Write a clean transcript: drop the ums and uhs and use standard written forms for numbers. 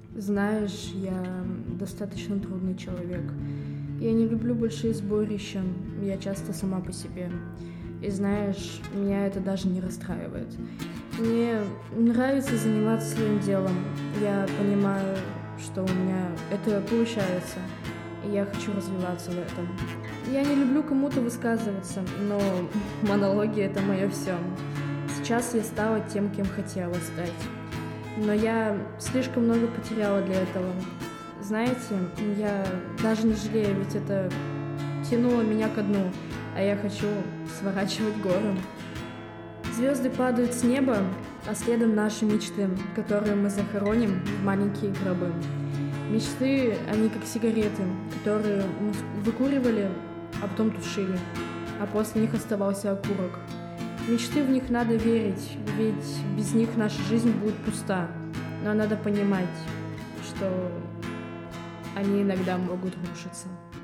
Знаешь, я достаточно трудный человек. Я не люблю большие сборища, я часто сама по себе. И знаешь, меня это даже не расстраивает. Мне нравится заниматься своим делом. Я понимаю, что у меня это получается, и я хочу развиваться в этом. Я не люблю кому-то высказываться, но монологи — это мое все. Сейчас я стала тем, кем хотела стать. Но я слишком много потеряла для этого. Знаете, я даже не жалею, ведь это тянуло меня ко дну, а я хочу сворачивать горы. Звезды падают с неба, а следом наши мечты, которые мы захороним в маленькие гробы. Мечты, они как сигареты, которые мы выкуривали, а потом тушили, а после них оставался окурок. Мечты, в них надо верить, ведь без них наша жизнь будет пуста. Но надо понимать, что они иногда могут рушиться.